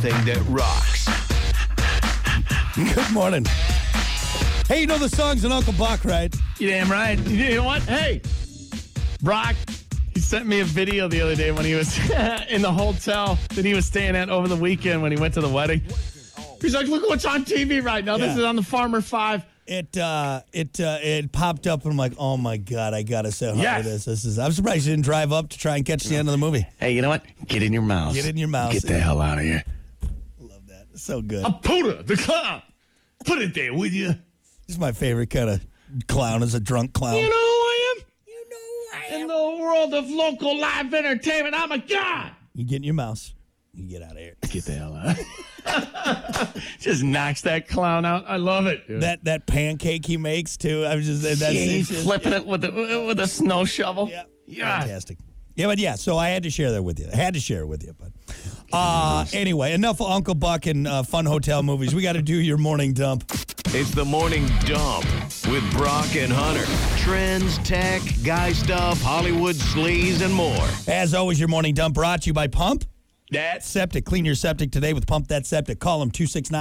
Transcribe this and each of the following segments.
everything that rocks. Good morning. Hey, you know the songs in Uncle Buck, right? You damn right. You know what? Hey, Brock, he sent me a video the other day when he was in the hotel that he was staying at over the weekend when he went to the wedding. He's like, look what's on TV right now. This is on the Farmer 5. It popped up and I'm like, oh my God, I gotta say hi to this. I'm surprised you didn't drive up to try and catch the end of the movie. Hey, you know what? Get in your mouse. Get in your mouse. Get the hell out of here. Love that. So good. A Puda, the clown. Put it there, will you? This is my favorite kind of clown, is a drunk clown. You know who I am? You know who I am. In the world of local live entertainment, I'm a god. You get in your mouse. You get out of here. Get the hell out. Just knocks that clown out. I love it. Dude. That pancake he makes too. I'm just he's flipping it with a snow shovel. Yeah, fantastic. Yeah, but yeah. So I had to share that with you. I had to share it with you. But anyway, enough of Uncle Buck and fun hotel movies. We got to do your morning dump. It's the Morning Dump with Brock and Hunter. Trends, tech, guy stuff, Hollywood sleaze, and more. As always, your morning dump brought to you by Pump That Septic. Clean your septic today with Pump That Septic. Call them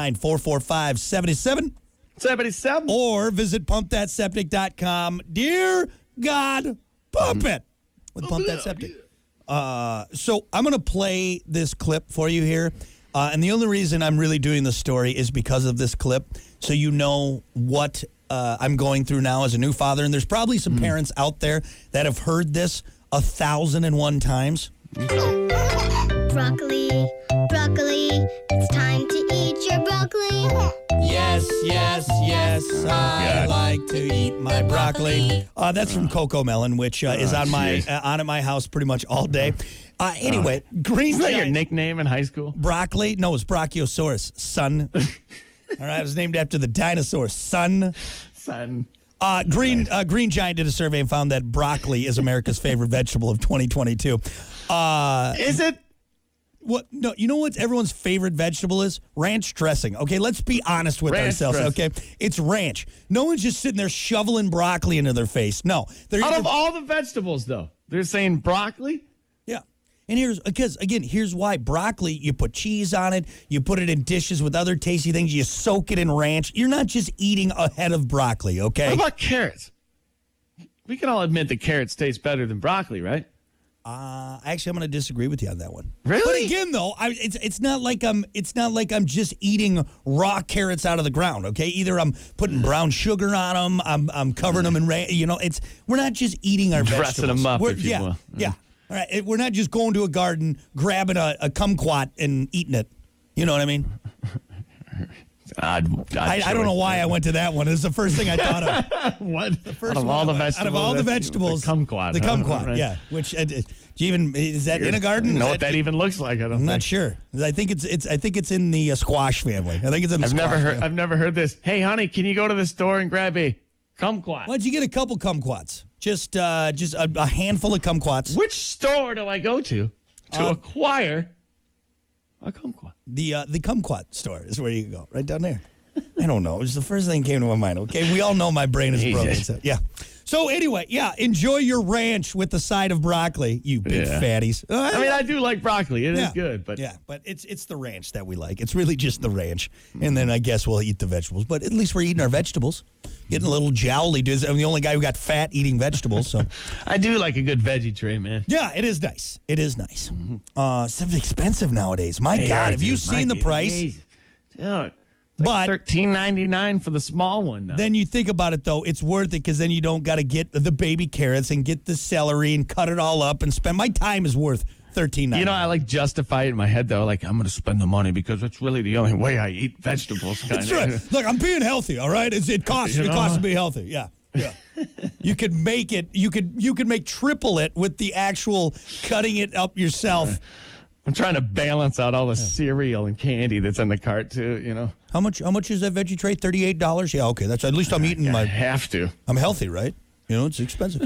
269-445-7777. Or visit pumpthatseptic.com. Dear God, pump it with Pump That Septic. So I'm going to play this clip for you here. And the only reason I'm really doing this story is because of this clip. So you know what I'm going through now as a new father. And there's probably some parents out there that have heard this 1,001 times. Broccoli, broccoli, it's time to eat your broccoli. Yes, yes, yes, I like to eat my broccoli. That's from Coco Melon, which is on at my house pretty much all day. Anyway, green. Is that your nickname in high school? Broccoli? No, it's Brachiosaurus, son. All right, it was named after the dinosaur, son. Green Giant did a survey and found that broccoli is America's favorite vegetable of 2022. Is it? What? No, you know what everyone's favorite vegetable is? Ranch dressing. Okay, let's be honest with ourselves. Dressing. Okay, it's ranch. No one's just sitting there shoveling broccoli into their face. No, out of all the vegetables, though, they're saying broccoli. Yeah, and here's why broccoli. You put cheese on it. You put it in dishes with other tasty things. You soak it in ranch. You're not just eating a head of broccoli. Okay. What about carrots? We can all admit that carrots taste better than broccoli, right? Actually, I'm going to disagree with you on that one. Really? But again, though, it's not like I'm I'm just eating raw carrots out of the ground. Okay, either I'm putting brown sugar on them, I'm covering them in we're not just eating our dressing vegetables. them up, if you will. Yeah. All right, we're not just going to a garden, grabbing a kumquat and eating it. You know what I mean? I don't know why I went to that one. It's the first thing I thought of. What? Out of all the vegetables, the kumquat. The kumquat, right. Yeah. Which is that in a garden? Know what that even looks like? I'm not sure. I think it's in the squash family. I think it's in the squash family. I've never heard this. Hey, honey, can you go to the store and grab a kumquat? Why'd you get a couple kumquats? Just a handful of kumquats. Which store do I go to acquire a kumquat? The kumquat store is where you go, right down there. I don't know. It was the first thing that came to my mind. Okay, we all know my brain is broken. So, yeah. So anyway, enjoy your ranch with the side of broccoli, you big fatties. I mean, I do like broccoli. It is good, but but it's the ranch that we like. It's really just the ranch, and then I guess we'll eat the vegetables. But at least we're eating our vegetables, getting a little jowly. I'm the only guy who got fat eating vegetables. So I do like a good veggie tray, man. Yeah, it is nice. It is nice. Something expensive nowadays. My God, have you seen the price? Dude. But $13.99 for the small one. Now. Then you think about it, though, it's worth it because then you don't got to get the baby carrots and get the celery and cut it all up and spend. My time is worth $13.99. You know, I justify it in my head, though. Like, I'm going to spend the money because that's really the only way I eat vegetables. That's right. Look, I'm being healthy, all right? It costs to be healthy. Yeah. You could make it. You could make triple it with the actual cutting it up yourself. I'm trying to balance out all the cereal and candy that's in the cart too. How much is that veggie tray? $38? Yeah, okay. That's at least I'm eating I have to. I'm healthy, right? It's expensive.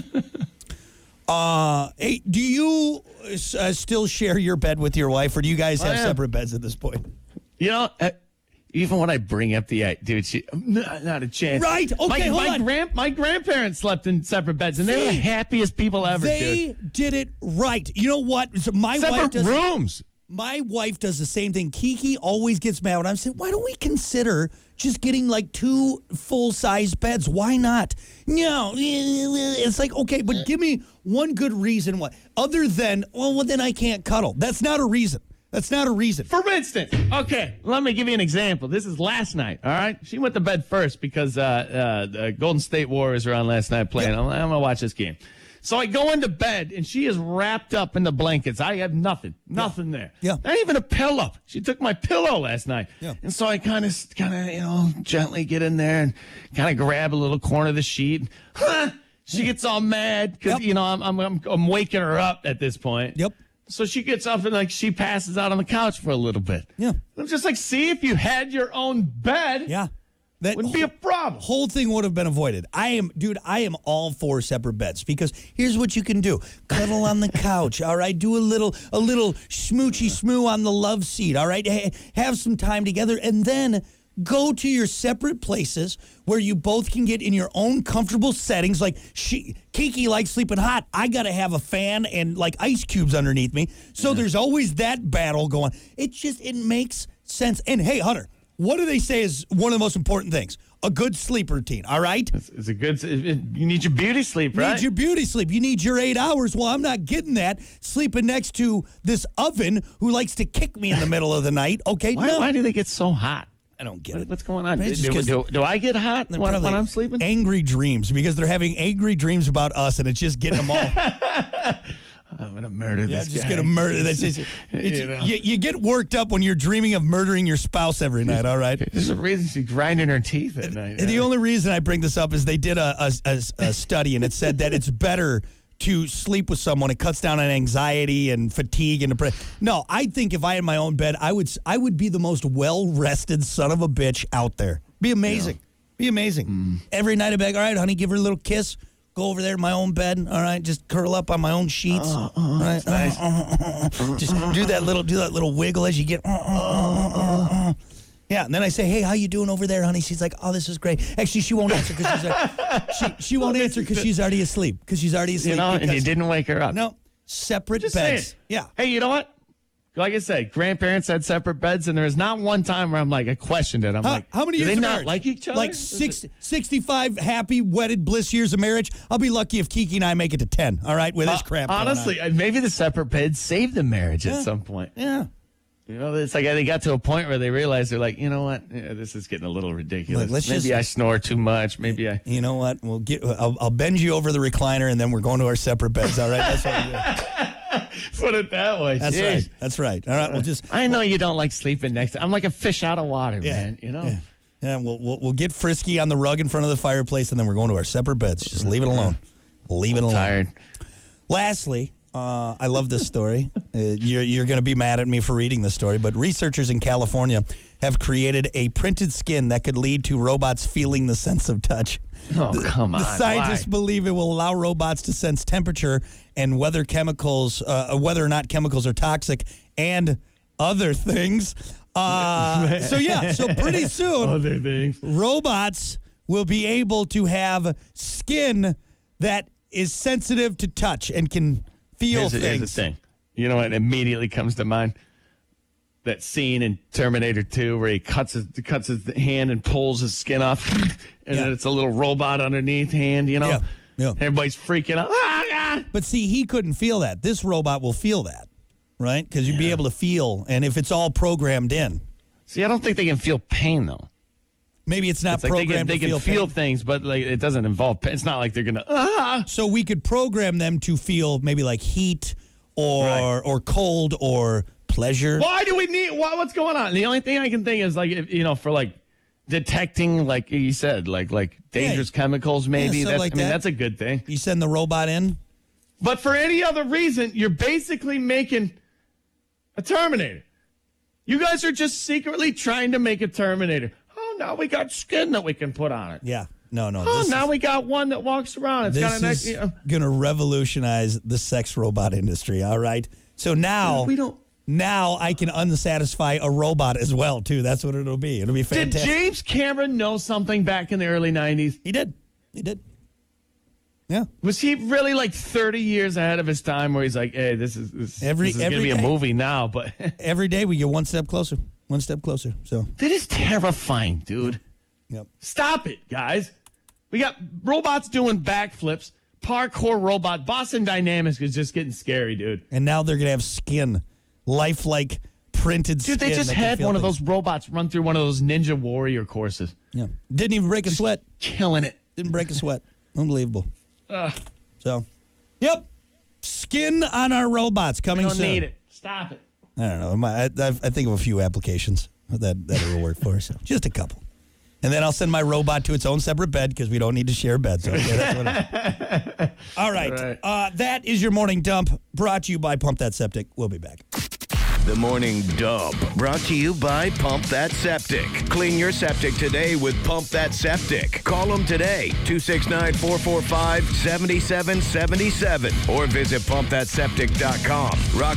Hey, do you still share your bed with your wife, or do you guys have separate beds at this point? Even when I bring up the dude, not a chance. Right? Okay, hold on. My grandparents slept in separate beds, and they were the happiest people ever. They did it right. You know what? So my separate wife does rooms. My wife does the same thing. Kiki always gets mad when I'm saying, why don't we consider just getting like 2 full-size beds? Why not? No. It's like, okay, but give me one good reason why. Other than, well, then I can't cuddle. That's not a reason. That's not a reason. For instance, okay, let me give you an example. This is last night, all right? She went to bed first because the Golden State Warriors were on last night playing. Yeah. I'm going to watch this game. So I go into bed, and she is wrapped up in the blankets. I have nothing there. Yeah. Not even a pillow. She took my pillow last night. Yeah. And so I kind of, gently get in there and kind of grab a little corner of the sheet. She gets all mad because, Yep. I'm waking her up at this point. Yep. So she gets up and she passes out on the couch for a little bit. Yeah. I'm just like, see, if you had your own bed, Yeah. That wouldn't be a problem. whole thing would have been avoided. I am all for separate beds because here's what you can do. Cuddle on the couch, all right? Do a little smoochy smoo on the love seat, all right? Have some time together and then go to your separate places where you both can get in your own comfortable settings. Like Kiki likes sleeping hot. I got to have a fan and like ice cubes underneath me. So there's always that battle going. It makes sense. And hey, Hunter, what do they say is one of the most important things? A good sleep routine, all right? It's a good. You need your beauty sleep, right? You need your beauty sleep. You need your 8 hours. Well, I'm not getting that sleeping next to this oven who likes to kick me in the middle of the night. Okay, Why do they get so hot? I don't get it. What's going on? It's just Do I get hot when I'm sleeping? Angry dreams because they're having angry dreams about us, and it's just getting them all. I'm gonna murder this guy. Just gonna murder. That's just, you get worked up when you're dreaming of murdering your spouse every night. All right. There's a reason she's grinding her teeth at night. And the only reason I bring this up is they did a study, and it said that it's better to sleep with someone. It cuts down on anxiety and fatigue and depression. No, I think if I had my own bed, I would be the most well-rested son of a bitch out there. Be amazing. Yeah. Be amazing. Every night I'd be like, all right, honey, give her a little kiss. Go over there to my own bed. All right, just curl up on my own sheets. All right, nice. Just do that little wiggle as you get. Yeah, and then I say, hey, how you doing over there, honey? She's like, oh, this is great. Actually, she won't answer because she won't answer because she's already asleep. Because she's already asleep. And you didn't wake her up. No, separate Just beds. saying. Yeah. Hey, you know what? Like I said, grandparents had separate beds, and there was not one time where I questioned it. How many do years they of not marriage? like each other? Like 65 happy, wedded, bliss years of marriage. I'll be lucky if Kiki and I make it to 10, all right, with this crap going on. Honestly, maybe the separate beds saved the marriage at some point. Yeah. It's like they got to a point where they realized they're like, you know what? Yeah, this is getting a little ridiculous. Look, maybe I snore too much. Maybe I. You know what? I'll bend you over the recliner, and then we're going to our separate beds, all right? That's what we do. Put it that way. That's Jeez. right. That's right. All right, we'll just. I know you don't like sleeping next to. I'm like a fish out of water, man. You know. Yeah. Yeah, we'll get frisky on the rug in front of the fireplace, and then we're going to our separate beds. Just leave it alone. Leave it alone. Tired. Lastly, I love this story. You're going to be mad at me for reading this story, but researchers in California have created a printed skin that could lead to robots feeling the sense of touch. Oh, come on. The scientists Why? believe it will allow robots to sense temperature and whether or not chemicals are toxic and other things. So pretty soon, Other things. robots will be able to have skin that is sensitive to touch and can feel Here's the things. thing. You know what immediately comes to mind? That scene in Terminator 2 where he cuts his hand and pulls his skin off, and then it's a little robot underneath hand, you know? Yeah. Yeah. Everybody's freaking out. Ah! But see, he couldn't feel that. This robot will feel that, right? Because you'd be able to feel, and if it's all programmed in. See, I don't think they can feel pain, though. Maybe it's not It's like programmed they to can feel feel pain. things, but like it doesn't involve pain. It's not like they're going to, So we could program them to feel maybe like heat or cold or pleasure. Why do we need, what's going on? The only thing I can think is like, for like detecting, like you said, like dangerous chemicals maybe. something like that. That's a good thing. You send the robot in? But for any other reason, you're basically making a Terminator. You guys are just secretly trying to make a Terminator. Oh, now we got skin that we can put on it. Yeah. No. Oh, now we got one that walks around. It's got an This is going to revolutionize the sex robot industry, all right? So now I can unsatisfy a robot as well, too. That's what it'll be. It'll be fantastic. Did James Cameron know something back in the early 90s? He did. Yeah. Was he really like 30 years ahead of his time where he's like, hey, this is going to be a movie now, but every day we get one step closer. One step closer. So that is terrifying, dude. Yep. Stop it, guys. We got robots doing backflips, parkour robot. Boston Dynamics is just getting scary, dude. And now they're going to have skin, lifelike printed skin. Dude, they just had one of those robots run through one of those Ninja Warrior courses. Yeah. Didn't even break a sweat. Killing it. Didn't break a sweat. Unbelievable. So, yep. Skin on our robots coming I don't soon. need it. Stop it. I don't know. I think of a few applications that it'll work for. So just a couple. And then I'll send my robot to its own separate bed because we don't need to share beds. Okay, that's what All right. That is your morning dump brought to you by Pump That Septic. We'll be back. The Morning Dump, brought to you by Pump That Septic. Clean your septic today with Pump That Septic. Call them today, 269-445-7777, or visit pumpthatseptic.com. Rock